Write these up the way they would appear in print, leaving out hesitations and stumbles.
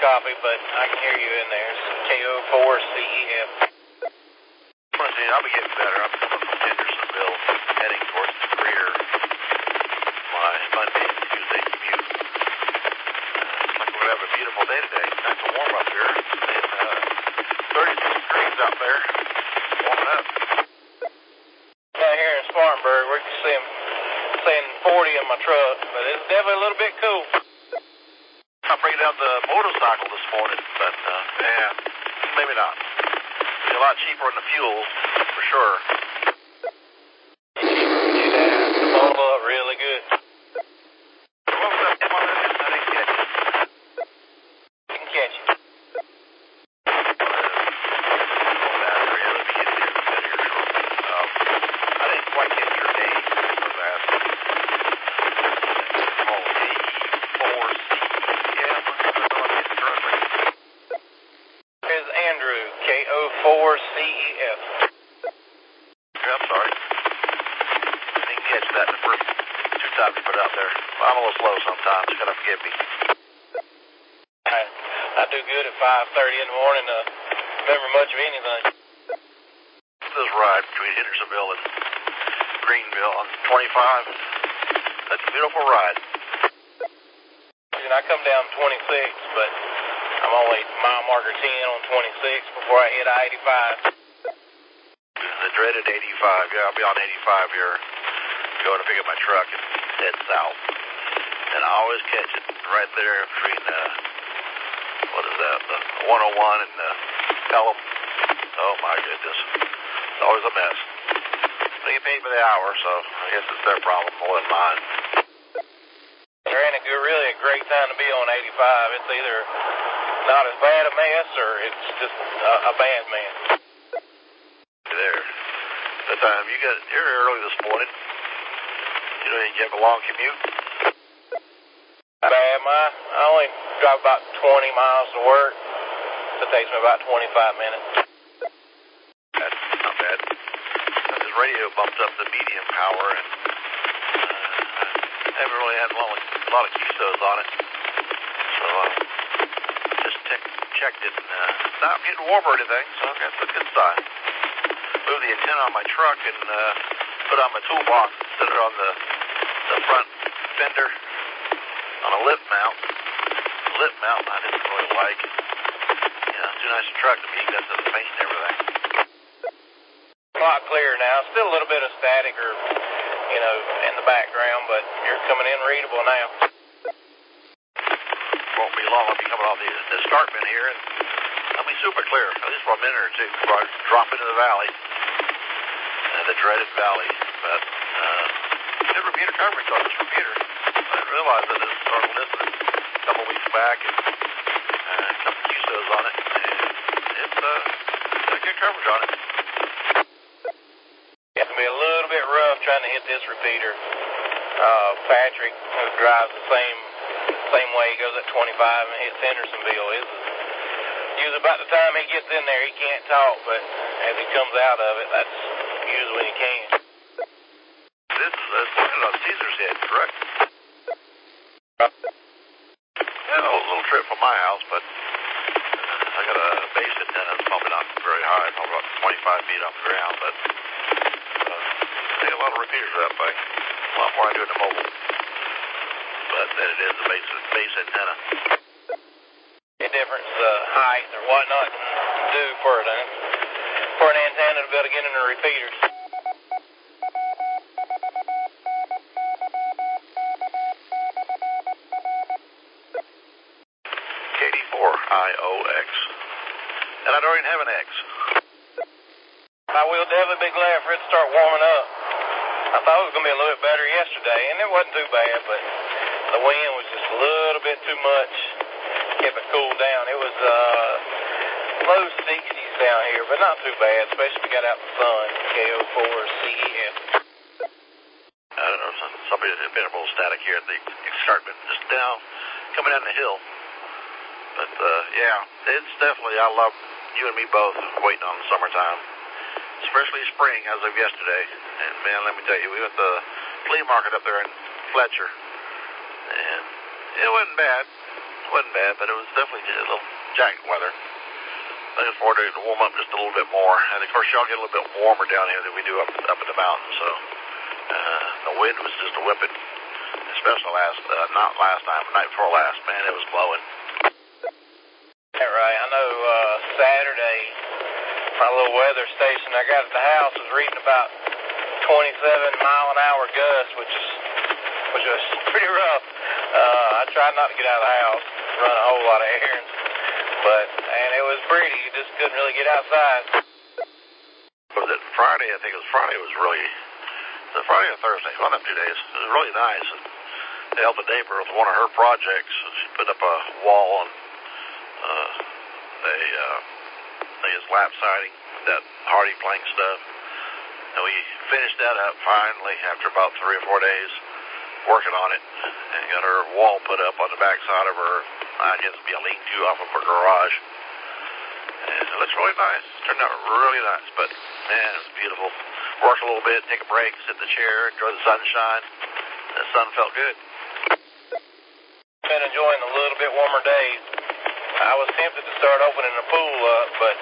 copy, but I can hear you in there. It's KO4CEF. I'll be getting better. I'm coming from Hendersonville, heading towards the Greer. My Monday and Tuesday commute. Looks like we're going to have a beautiful day today. Nice and warm up here. And 36 degrees out there. Warming up. Down here in Spartanburg, we can see them saying 40 in my truck, but it's definitely a little bit cool. I figured out the motorcycle this morning, but yeah, maybe not. Be a lot cheaper in the fuel, for sure. Yeah, the ball up really good. What was that? Come on in. I didn't catch it. Didn't catch it. I didn't quite get your name for that. Here's Andrew, KO4CEF. Yeah, I'm sorry. I didn't catch that the first two times you put it out there. I'm a little slow sometimes. You gotta forgive me. I do good at 5:30 in the morning to remember much of anything. This ride between Hendersonville and Greenville on 25. That's a beautiful ride. And I come down 26, but I'm only mile marker 10 on 26 before I hit I-85. The dreaded 85. Yeah, I'll be on 85 here. Going to pick up my truck and head south. And I always catch it right there between, what is that, the 101 and Pelham. Oh my goodness. It's always a mess. They get paid by the hour, so I guess it's their problem more than mine. There ain't really a great time to be on 85. It's either not as bad a mess or it's just a bad mess. There. That time you got here early this morning. You know, you have a long commute. Bad, I only drive about 20 miles to work. So it takes me about 25 minutes. That's not bad. This radio bumped up the medium power and haven't really had a lot of keysters on it. So just checked it and it's not getting warm or anything, so that's a good sign. Moved the antenna on my truck and put it on my toolbox instead of on the front fender on a lip mount. The lip mount I didn't really like. Yeah, it's too nice a truck to be got the paint and everything. A lot clearer now. Still a little bit of static or, in the background, but you're coming in readable now. Won't be long. I'll be coming off the escarpment here, and I'll be super clear, at least for a minute or two before I drop into the valley, the dreaded valley. But good repeater coverage on this repeater. I didn't realize I just started listening a couple weeks back and a couple QSOs on it, and it's got good coverage on it. It's going to be a little bit rough trying to hit this repeater. Patrick, who drives the same way, he goes at 25 and hits Hendersonville. Usually about the time he gets in there, he can't talk, but as he comes out of it, that's usually when he can. This is looking on Caesar's Head, correct? Yeah, a little trip from my house, but I got a base antenna that's probably not very high, probably about 25 feet off the ground, but I got a lot of repeaters that way. A lot more I do in the mobile. But then it is the base antenna. The difference height or whatnot can do for an antenna to be able to get in the repeaters. KD4IOX. And I don't even have an X. I will definitely be glad for it to start warming up. I thought it was going to be a little bit better yesterday, and it wasn't too bad, but the wind was just a little bit too much. Kept it cooled down. It was low 60s down here, but not too bad, especially if we got out in the sun. KO4CEF. I don't know, somebody had been a little static here at the escarpment, just down, coming down the hill. But, yeah, it's definitely, I love you and me both waiting on the summertime, especially spring as of yesterday. And, man, let me tell you, we went to the flea market up there in Fletcher, and it wasn't bad. wasn't bad, but it was definitely a little jacket weather. Looking forward to it to warm up just a little bit more. And, of course, y'all get a little bit warmer down here than we do up in the mountains, so the wind was just a whipping, especially not last time, but night before last. Man, it was blowing. Yeah, right. I know Saturday, my little weather station I got at the house was reading about 27-mile-an-hour gusts, which was pretty rough. I tried not to get out of the house, run a whole lot of errands, and it was pretty. You just couldn't really get outside. Was it Friday? I think it was Friday. It was really, Friday or Thursday, one of them 2 days. It was really nice. And they helped a neighbor with one of her projects. She put up a wall and they just lap siding, that hardy plank stuff. And we finished that up finally after about 3 or 4 days working on it, and got her wall put up on the back side of her, I guess it'd be a lean-to off of her garage. And it looks really nice. It turned out really nice, but man, it was beautiful. Work a little bit, take a break, sit in the chair, enjoy the sunshine. The sun felt good. Been enjoying the little bit warmer days. I was tempted to start opening the pool up, but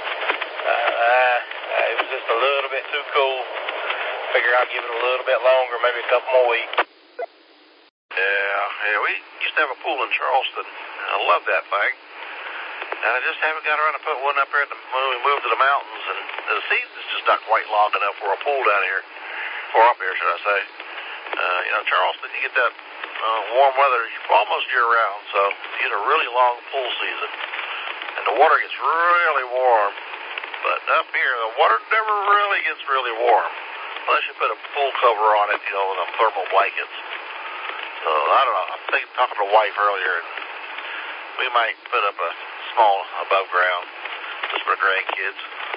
it was just a little bit too cool. Figure I'll give it a little bit longer, maybe a couple more weeks. Yeah, we used to have a pool in Charleston. I love that thing. And I just haven't got around to put one up here when we moved to the mountains, and the season's just not quite long enough for a pool down here, or up here, should I say. Charleston, you get that warm weather almost year-round, so you get a really long pool season. And the water gets really warm. But up here, the water never really gets really warm, unless you put a pool cover on it, with them thermal blankets. So, I don't know. I was talking to the wife earlier, and we might put up a small above ground just for grandkids.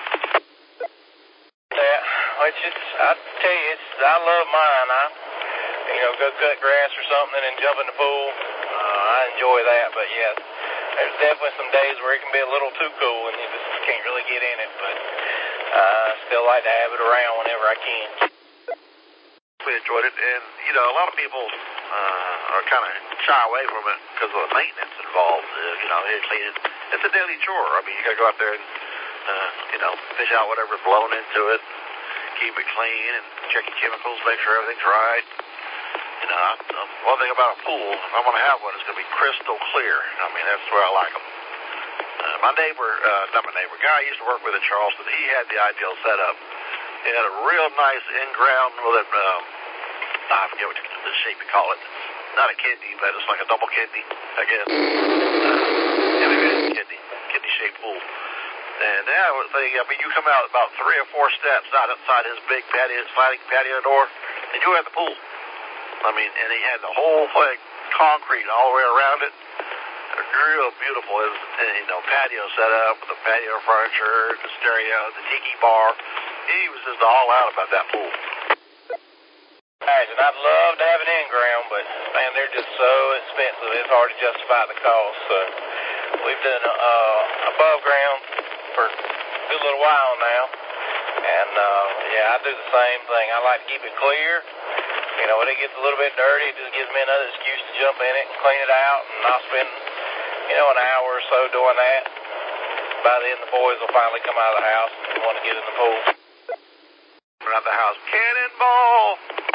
Yeah, I tell you, I love mine. Go cut grass or something and then jump in the pool. I enjoy that, but yeah, there's definitely some days where it can be a little too cool and you just can't really get in it, but I still like to have it around whenever I can. We enjoyed it, and, a lot of people are kind of shy away from it because of the maintenance involved. It's a daily chore. I mean, you got to go out there and, fish out whatever's blown into it, keep it clean, and check your chemicals, make sure everything's right. One thing about a pool, if I want to have one, it's going to be crystal clear. I mean, that's where I like them. Guy I used to work with in Charleston, he had the ideal setup. He had a real nice in-ground with a, I forget what the shape you call it. Not a kidney, but it's like a double kidney, I guess. Maybe it's a kidney-shaped pool. And you come out about 3 or 4 steps outside his big sliding patio door, and you have the pool. And he had the whole thing concrete all the way around it. Real beautiful. It was, patio set up with the patio furniture, the stereo, the tiki bar. He was just all out about that pool. Imagine, I'd love to have an in-ground, but man, they're just so expensive. It's hard to justify the cost. So we've done above ground for a good little while now, and I do the same thing. I like to keep it clear. When it gets a little bit dirty, it just gives me another excuse to jump in it and clean it out, and I'll spend an hour or so doing that. By then, the boys will finally come out of the house and want to get in the pool. Around the house, cannonball!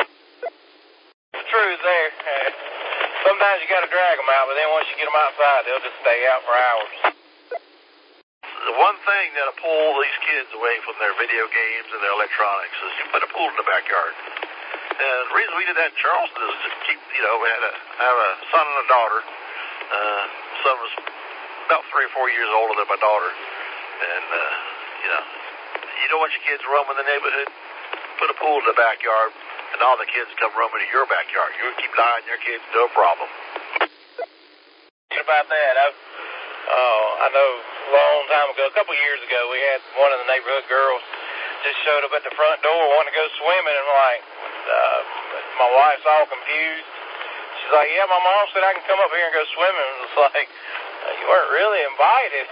The truth there. Sometimes you got to drag them out, but then once you get them outside, they'll just stay out for hours. The one thing that'll pull these kids away from their video games and their electronics is you put a pool in the backyard. And the reason we did that in Charleston is to keep, we have a son and a daughter. Son was about 3 or 4 years older than my daughter. And, you don't want your kids roaming the neighborhood. Put a pool in the backyard, and all the kids come roaming to your backyard. You keep an eye on your kids, no problem. What about that? I know a long time ago, a couple years ago, we had one of the neighborhood girls just showed up at the front door wanting to go swimming, and my wife's all confused. She's like, yeah, my mom said I can come up here and go swimming. And it's like, you weren't really invited.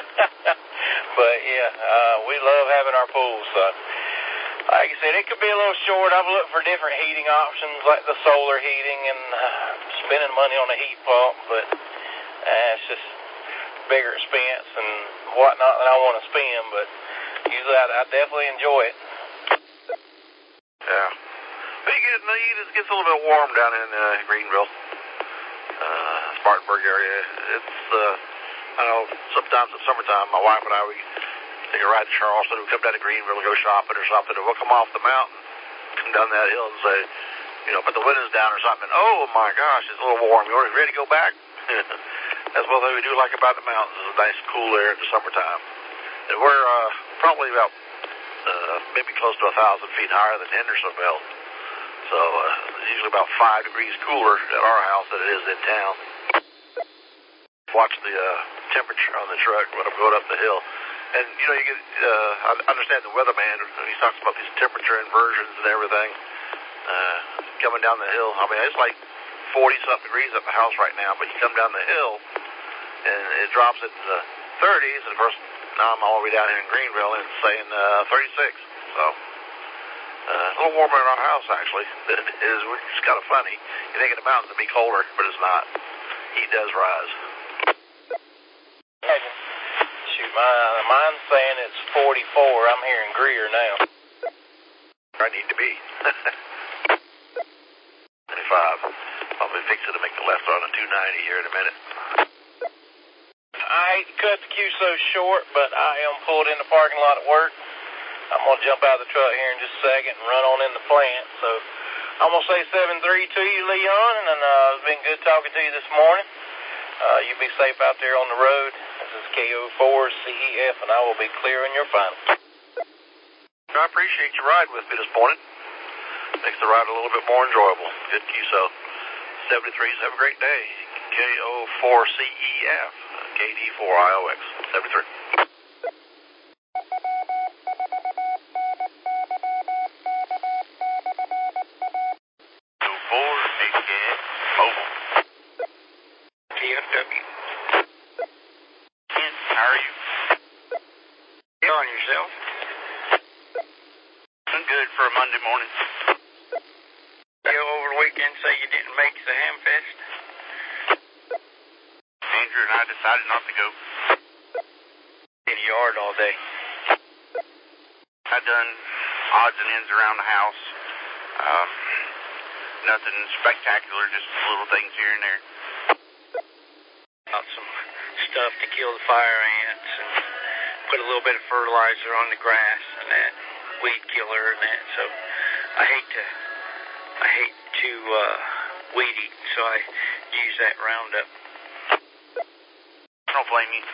But we love having our pool, so like I said, it could be a little short. I've looked for different heating options like the solar heating and spending money on a heat pump, but It's just bigger expense and whatnot that I want to spend, but usually I definitely enjoy it. Yeah. But it gets a little bit warm down in Greenville, Spartanburg area. It's, I know, sometimes in summertime, my wife and I, we take a ride to Charleston, we come down to Greenville and go shopping or something, and we'll come off the mountain, come down that hill and say, put the windows down or something, oh my gosh, it's a little warm, you ready to go back? That's one thing we do like about the mountains, is a nice cool air in the summertime. And we're probably about maybe close to 1,000 feet higher than Hendersonville. So it's usually about 5 degrees cooler at our house than it is in town. Watch the temperature on the truck when I'm going up the hill. And, you get, I understand the weatherman, he talks about these temperature inversions and everything coming down the hill. I mean, it's like 40-something degrees at the house right now, but you come down the hill and it drops into the 30s, and of course, now I'm all the way down here in Greenville and it's saying 36. So, a little warmer in our house, actually. It's kind of funny. You think in the mountains it'd be colder, but it's not. Heat does rise. Shoot, mine's saying it's 44. I'm here in Greer now. I need to be. 25. I'll be fixing to make the left on a 290 here in a minute. I hate to cut the QSO short, but I am pulled in the parking lot at work. I'm going to jump out of the truck here in just a second and run on in the plant. So I'm going to say 7-3 to you, Leon, and it's been good talking to you this morning. You be safe out there on the road. This is KO4CEF, and I will be clearing your final. I appreciate you riding with me this morning. Makes the ride a little bit more enjoyable. Good QSO. 73s, have a great day. KO4CEF, KD4IOX, 73. TFW. Ken, how are you? You on yourself? I'm good for a Monday morning. You over the weekend say you didn't make the Hamfest? Andrew and I decided not to go. In the yard all day. I done odds and ends around the house. Nothing spectacular, just little things here and there. Got some stuff to kill the fire ants and put a little bit of fertilizer on the grass and that, weed killer and that. So I hate to weed eat, so I use that Roundup. I don't blame you.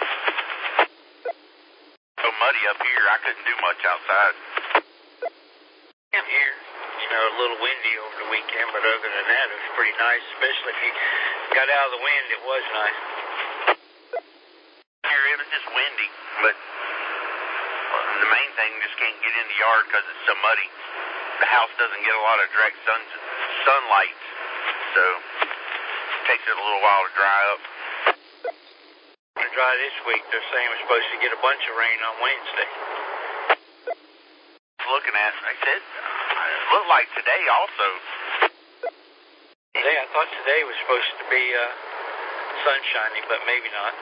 So muddy up here, I couldn't do much outside. I'm here. A little windy over the weekend, but other than that, it was pretty nice, especially if you got out of the wind, it was nice. Here, it was just windy, but the main thing, just can't get in the yard because it's so muddy. The house doesn't get a lot of direct sunlight, so it takes it a little while to dry up. To dry this week, they're saying we're supposed to get a bunch of rain on Wednesday. Looking at it, I said, it looked like today also. Today, I thought today was supposed to be sunshiny, but maybe not.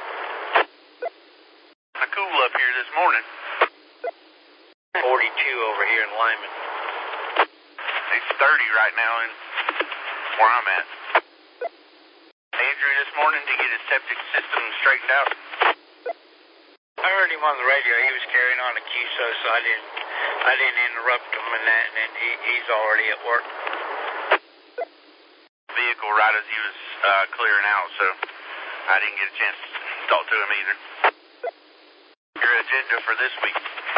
It's cool up here this morning. 42 over here in Lyman. It's 30 right now in where I'm at. Andrew this morning to get his septic system straightened out. I heard him on the radio. He was carrying on a QSO, so I didn't interrupt him in that, and he's already at work. Vehicle right as he was clearing out, so I didn't get a chance to talk to him either. Your agenda for this week?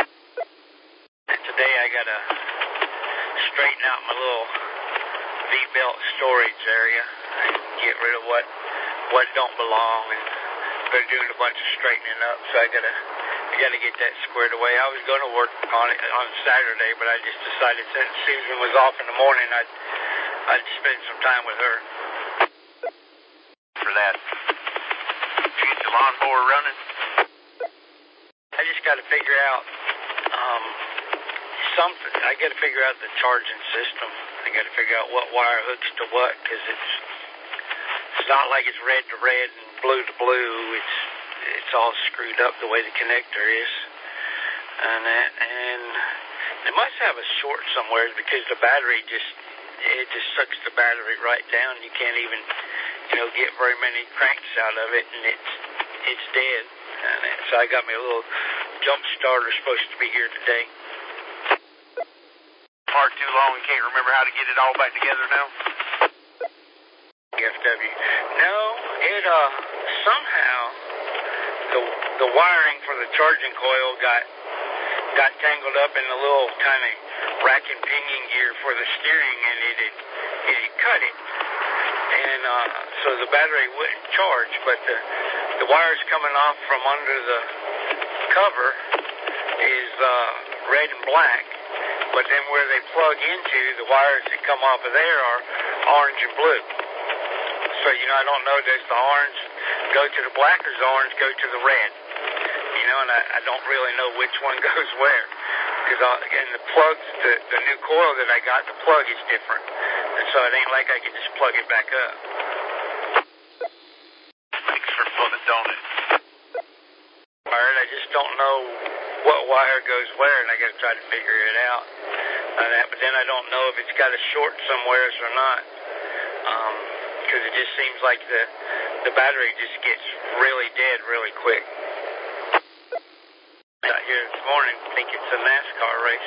Today I got to straighten out my little V-belt storage area and get rid of what don't belong, and they're doing a bunch of straightening up, so I gotta get that squared away. I was going to work on it on Saturday, but I just decided since Susan was off in the morning, I'd spend some time with her. For that. Did you get the lawnmower running? I just got to figure out something. I got to figure out the charging system. I got to figure out what wire hooks to what, because it's not like it's red to red and blue to blue. It's all screwed up the way the connector is, and they must have a short somewhere because the battery just sucks the battery right down. You can't even get very many cranks out of it, and it's dead. So I got me a little jump starter supposed to be here today. Part too long, you can't remember how to get it all back together now? FW. No, it somehow the wiring for the charging coil got tangled up in the little kind of rack and pinion gear for the steering, and it had cut it. And so the battery wouldn't charge, but the wires coming off from under the cover is red and black, but then where they plug into, the wires that come off of there are orange and blue. So, I don't know, does the orange go to the black or does the orange go to the red? And I don't really know which one goes where. Because, again, the plugs, the new coil that I got, the plug is different. And so it ain't like I can just plug it back up. Makes for fun, don't it? I just don't know what wire goes where, and I got to try to figure it out. But then I don't know if it's got a short somewhere or not. Because it just seems like the battery just gets really dead really quick. Out here this morning, think it's a NASCAR race.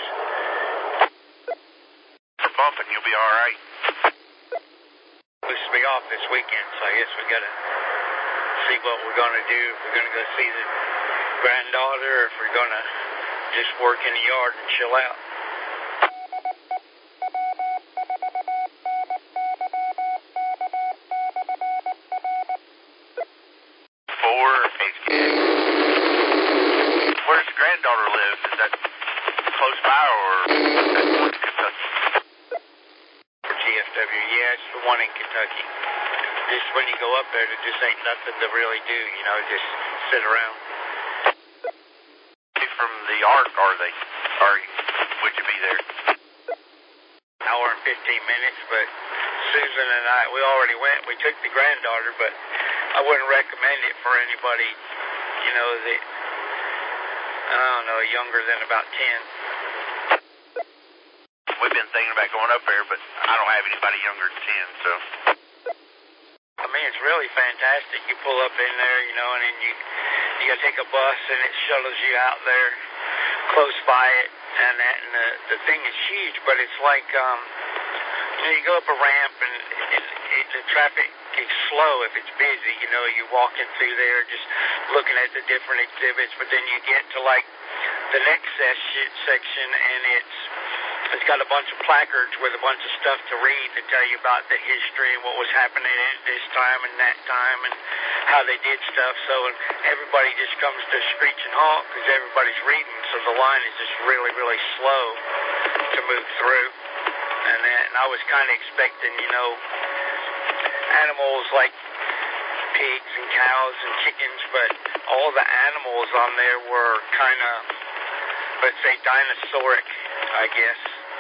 For bumping, you'll be all right. Supposed to be off this weekend, so I guess we got to see what we're going to do. If we're going to go see the granddaughter, or if we're going to just work in the yard and chill out. Where's the granddaughter live? Is that close by or Kentucky? GFW, yeah, it's the one in Kentucky. Just when you go up there, there just ain't nothing to really do, just sit around. From the Ark, are they? Or would you be there? Hour and 15 minutes, but Susan and I, we already went. We took the granddaughter, but I wouldn't recommend it for anybody, that, I don't know, younger than about 10. We've been thinking about going up there, but I don't have anybody younger than 10, so. I mean, it's really fantastic. You pull up in there, and then you got to take a bus, and it shuttles you out there close by it, and the thing is huge, but it's like, you go up a ramp, and the traffic is slow if it's busy. You're walking through there just looking at the different exhibits, but then you get to, the next section, and it's got a bunch of placards with a bunch of stuff to read to tell you about the history and what was happening at this time and that time and how they did stuff. So everybody just comes to screech and halt because everybody's reading, so the line is just really, really slow to move through. And I was kind of expecting, animals like pigs and cows and chickens, but all the animals on there were kind of, let's say, dinosauric, I guess.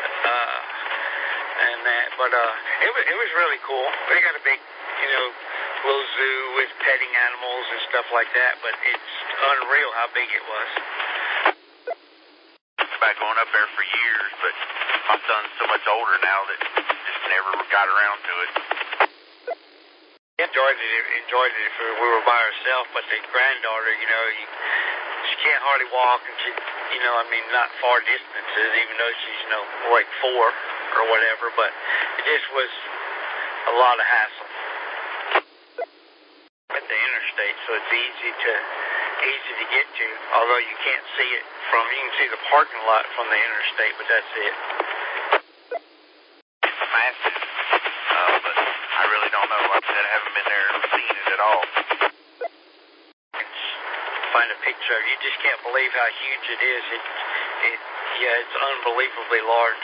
But it was really cool. They got a big, little zoo with petting animals and stuff like that, but it's unreal how big it was. About going up there for years, but my son's so much older now that just never got around to it. Enjoyed it if we were by ourselves, but the granddaughter, she can't hardly walk, and she, not far distances, even though she's, like 4 or whatever, but it just was a lot of hassle. At the interstate, so it's easy to get to, although you can't see it you can see the parking lot from the interstate, but that's it. It's massive, but I really don't know. Like I said, I haven't been there and seen it at all. Find a picture of it. You just can't believe how huge it is. It's unbelievably large.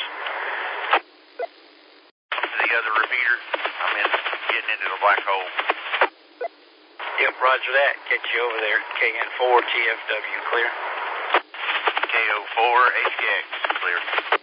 The other repeater, I'm getting into the black hole. Yep, roger that. Catch you over there. KN4 TFW, clear. KO4 HX, clear.